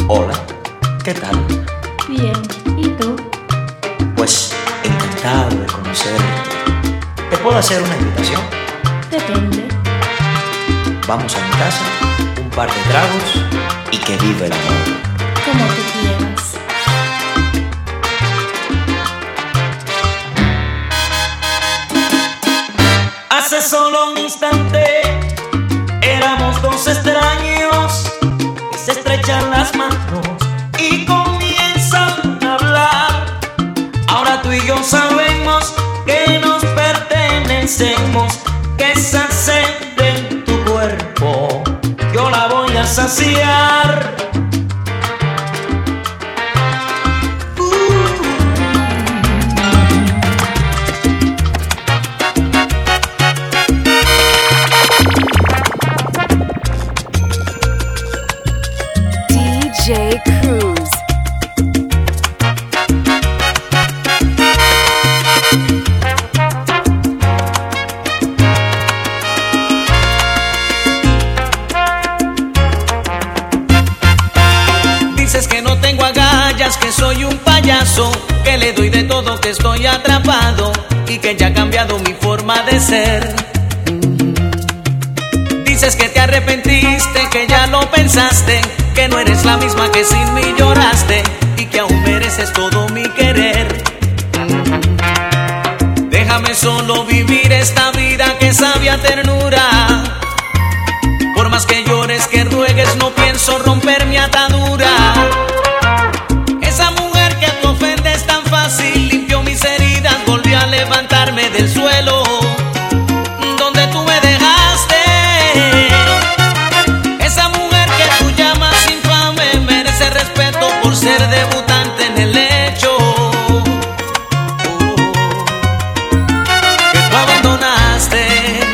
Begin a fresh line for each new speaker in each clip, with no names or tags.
Hola, ¿qué tal?
Bien, ¿y tú?
Pues encantado de conocerte. ¿Te puedo hacer una invitación?
Depende.
Vamos a mi casa, un par de tragos y que viva el amor.
Como tú quieras.
Hace solo un instante éramos dos extraños que se estrechan las manos y comienzan a hablar. Ahora tú y yo sabemos que nos pertenecemos, que esa sed en tu cuerpo yo la voy a saciar.
DJ Cruz.
Dices que no tengo agallas, que soy un payaso, que le doy de todo, que estoy atrapado y que ya ha cambiado mi forma de ser. Dices que te arrepentiste, que ya lo pensaste, que no eres la misma que sin mí lloraste y que aún mereces todo mi querer. Déjame solo vivir esta vida que sabe a ternura. Por más que llores, que ruegues, no pienso romper mi atadura. Esa mujer que te ofende es tan fácil, limpió mis heridas, volvió a levantarme del suelo donde tú me dejaste. Esa mujer que tú llamas infame merece respeto por ser debutante en el hecho que tú abandonaste.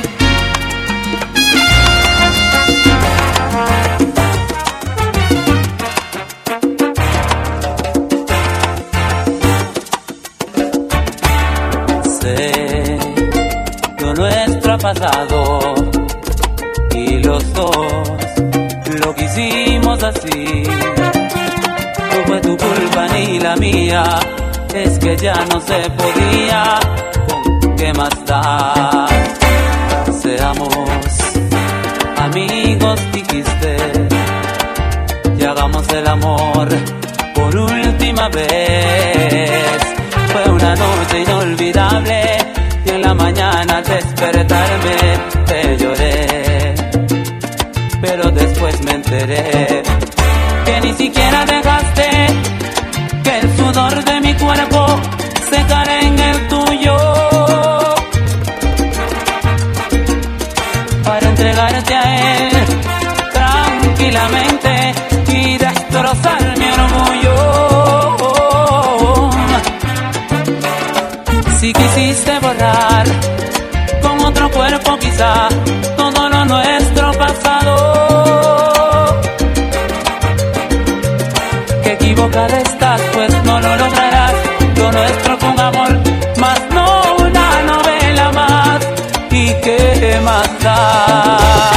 Sé lo nuestro ha pasado y los dos lo que hicimos así. No fue tu culpa ni la mía, es que ya no se podía. ¿Con qué más da? Seamos amigos, dijiste, y hagamos el amor por última vez. Fue una noche inolvidable y en la mañana al despertarme te lloré, pero después me enteré que ni siquiera dejaste que el sudor de mi cuerpo secara en el tuyo para entregarte a él tranquilamente y destrozar mi orgullo. Si quisiste borrar con otro cuerpo quizá todo lo nuestro pasado, que equivocada estás, pues no lo lograrás. Lo nuestro con amor, más no una novela más. ¿Y qué más da?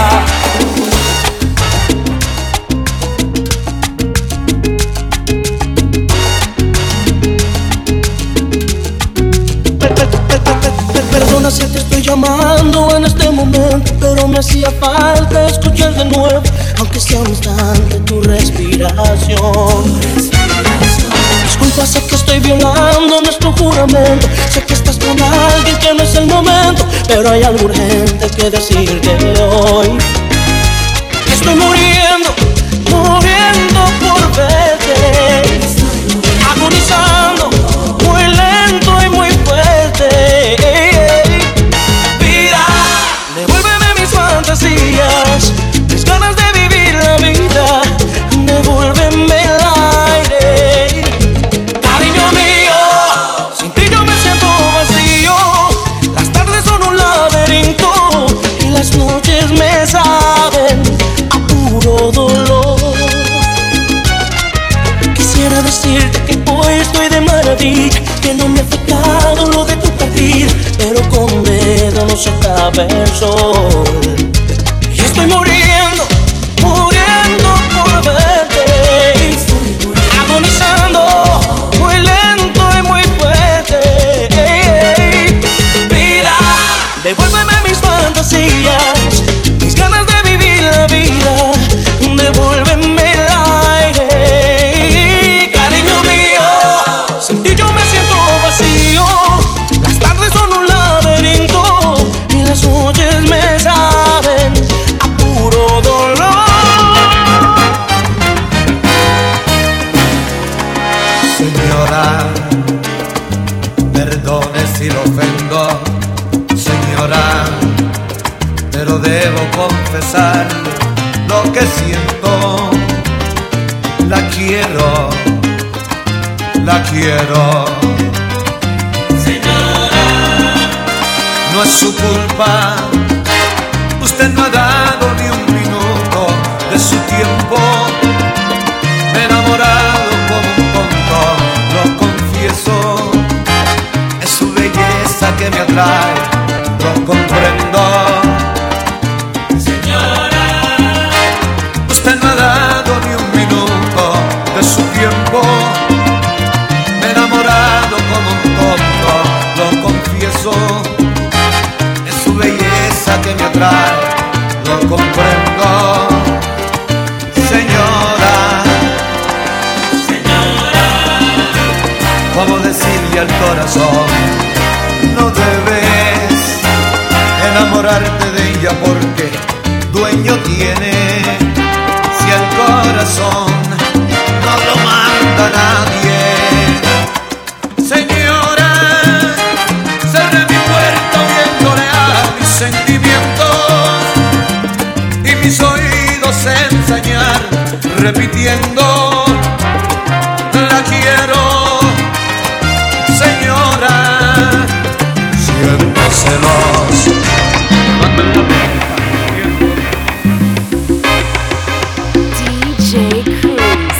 Perdona si te estoy llamando en este momento, pero me hacía falta escuchar de nuevo, aunque sea un instante, tu respiración. Disculpa, sé que estoy violando nuestro juramento, sé que estás con alguien que no es el momento, pero hay algo urgente que decirte hoy. Estoy muriendo, muriendo por verte, agonizando, muy lento y muy fuerte. Vida, devuélveme mis fantasías, mis ganas de vivir la vida, devuélveme el aire. Cariño mío, sin ti yo me siento vacío, las tardes son un laberinto y las noches me saben a puro dolor. Quisiera decirte que hoy estoy de maravilla, que no me ha afectado lo de tu partida, pero con dedo no se tapa el sol. Y estoy muriendo, muriendo por verte. Devuélveme mis fantasías, mis ganas de vivir la vida. Devuélveme el aire, cariño mío. Sin ti yo me siento vacío. Las tardes son un laberinto y las noches me saben a puro dolor.
Señora, perdone si lo ofendo, señora, pero debo confesar lo que siento. La quiero, la quiero. Señora, no es su culpa, usted no ha dado ni un minuto de su tiempo. Me he enamorado como un tonto, lo confieso. Es su belleza que me atrae, lo comprendo. Señora, usted no ha dado ni un minuto de su tiempo. Me he enamorado como un tonto, lo confieso. Es su belleza que me atrae, lo comprendo. Señora, ¿cómo decirle al corazón? No debes enamorarte de ella porque dueño tiene. Si el corazón no lo manda nadie. Señora, cerré mi puerta oyéndole a mis sentimientos y mis oídos ensañar repitiendo: la quiero. Señora, siento celos.
DJ Cruz.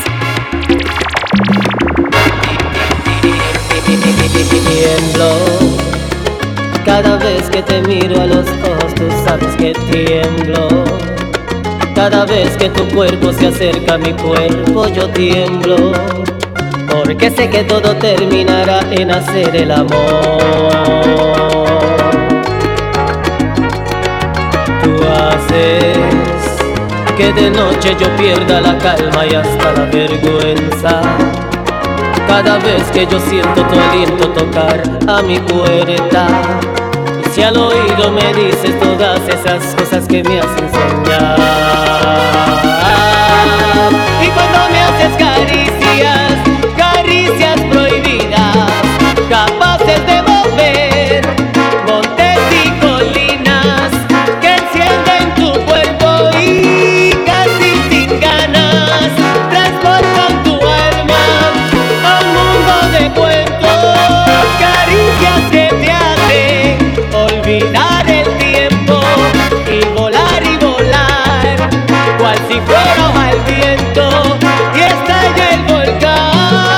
Tiemblo cada vez que te miro a los ojos, tú sabes que tiemblo. Cada vez que tu cuerpo se acerca a mi cuerpo, yo tiemblo. Porque sé que todo terminará en hacer el amor. Tú haces que de noche yo pierda la calma y hasta la vergüenza. Cada vez que yo siento tu aliento tocar a mi puerta, y si al oído me dices todas esas cosas que me hacen soñar, y cuando me haces caricias, caricias prohibidas, capaces de mover montes y colinas, que encienden tu cuerpo y casi sin ganas transportan tu alma a un mundo de cuentos, caricias que te hacen olvidar el tiempo y volar, cual si fuera hoja al viento y estalla el volcán.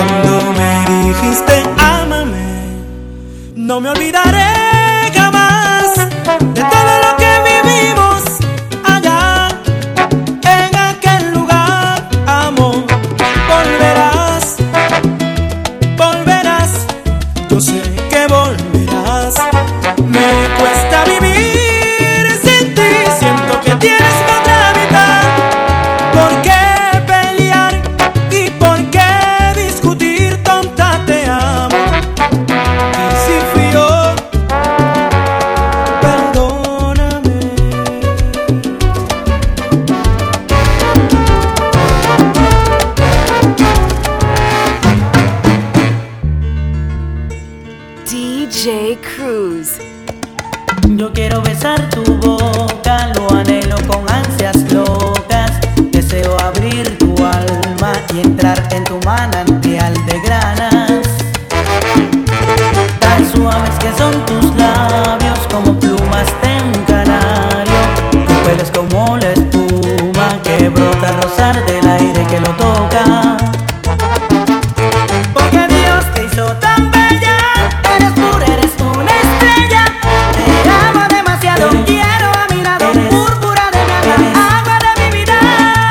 Cuando me dijiste ámame, no me olvidaré jamás de todo lo que vivimos allá en aquel lugar. Amor, volverás, volverás, yo sé que volverás. Me cuesta vivir sin ti, siento que tienes otra mitad. ¿Por qué pelear y por qué discutir? Tonta, te amo. Y si fui yo, perdóname.
DJ Cruz.
Yo quiero besar tu boca, lo anhelo con ansias locas. Deseo abrir tu alma y entrar en tu manantial de granas. Tan suaves que son tus labios, como plumas de un canario. Tu pelo es como la espuma que brota al rozar del aire que lo toca. Porque Dios te hizo tan bella, eres pura, eres una estrella. Te amo demasiado, quiero a mi lado, púrpura de mi alma, agua de mi vida.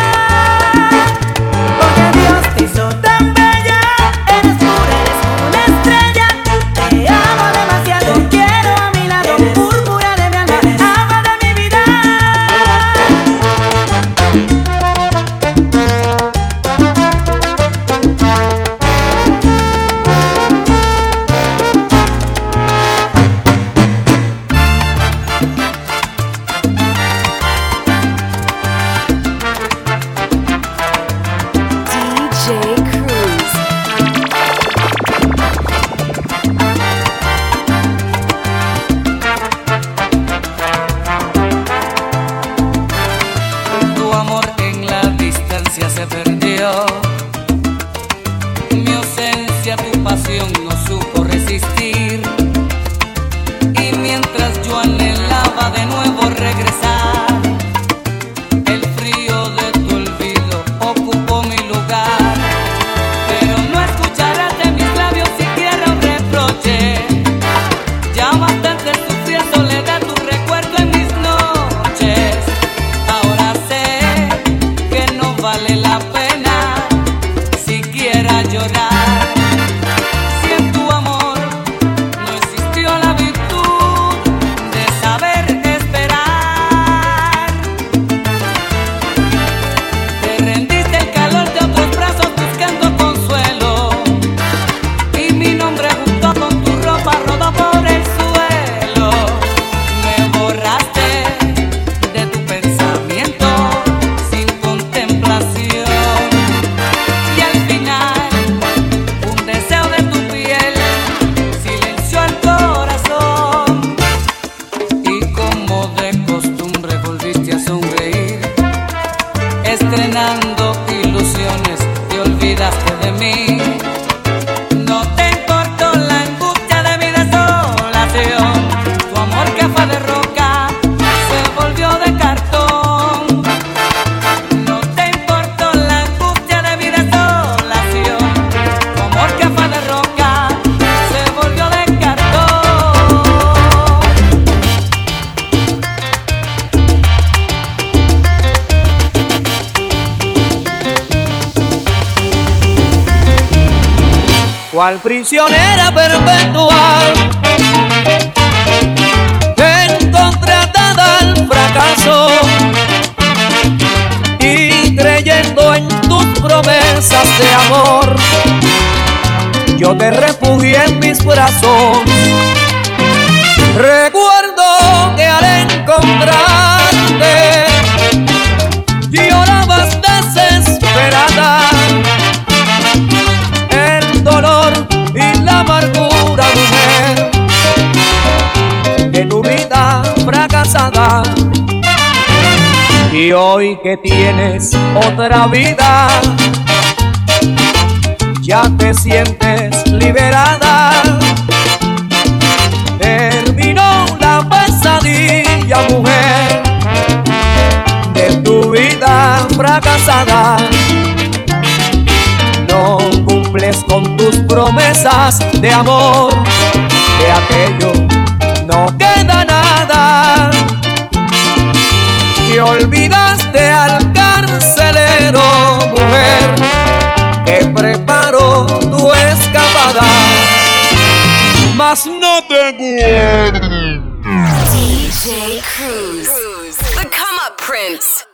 Porque Dios te hizo tan bella, eres pura, eres una estrella. Te amo demasiado, quiero a mi lado, púrpura de mi alma, agua de mi vida.
DJ Cruz.
Tu amor en la distancia se perdió. Mi ausencia, tu pasión no supo resistir. Y mientras yo anhelaba de nuevo regresar, el frío de tu olvido ocupó mi lugar. Pero no escucharás de mis labios siquiera un reproche. Ya bastante sufrí en soledad tu recuerdo en mis noches. Ahora sé que no vale la pena siquiera llorar. Si en tu amor no existió la virtud de saber esperar, te rendiste el calor de otros brazos buscando consuelo, y mi nombre junto con tu ropa rodó por el suelo. Me borraste de tu pensamiento sin contemplación, y al final un deseo de tu piel silenció el corazón. Y como de costumbre volviste a sonreír, estrenando ilusiones, te olvidaste de mí. No te importó la angustia de mi desolación. Tu amor que fue de roca se volvió de cartón. No te importó la angustia de mi desolación. Tu amor que fue de roca se volvió de cartón.
Cual prisionera perpetual, contratada al fracaso, y creyendo en tus promesas de amor, yo te refugié en mis brazos. Recuerdo que al encontrarte llorabas desesperada. El dolor y la amargura, mujer, de tu vida fracasada. Y hoy que tienes otra vida, ya te sientes liberada. Terminó la pesadilla, mujer, de tu vida fracasada. No cumples con
promesas de amor. De aquello no queda nada. Y olvidaste al carcelero, mujer, que preparó tu escapada. Mas no te guardes.
DJ Cruise, the come up prince.